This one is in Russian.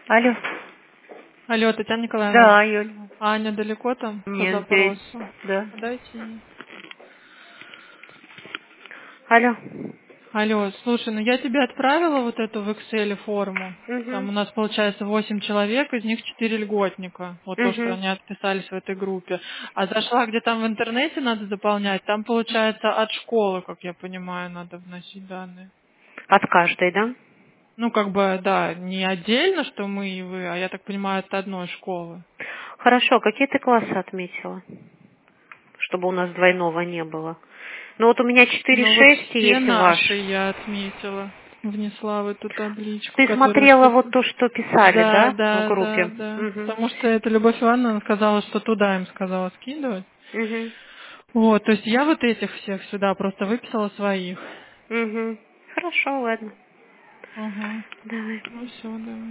Алло. Алло, Татьяна Николаевна. Да, Юль. Аня далеко там Нет, по здесь. запросу? Да. Дайте ей. Алло. Алло, слушай, ну я тебе отправила вот эту в Excel форму. Там Угу. у нас получается 8 человек, из них 4 льготника. Вот то, что Угу. они отписались в этой группе. А зашла, где там в интернете надо заполнять, там получается от школы, как я понимаю, надо вносить данные. От каждой, да? Ну, как бы, да, не отдельно, что мы и вы, а я так понимаю, от одной школы. Хорошо, какие ты классы отметила? Чтобы у нас двойного не было. Ну вот у меня 4 Ну вот 6 все есть наши ваш. я отметила, внесла в эту табличку, Ты которая смотрела все... вот то, что писали, Да, да, в да, да, группе? да. Угу. Потому что это Любовь Ивановна сказала, что туда им сказала скидывать. Угу. Вот, то есть я вот этих всех сюда просто выписала своих. Угу. Хорошо, ладно. Ага. Давай. Ну все, давай.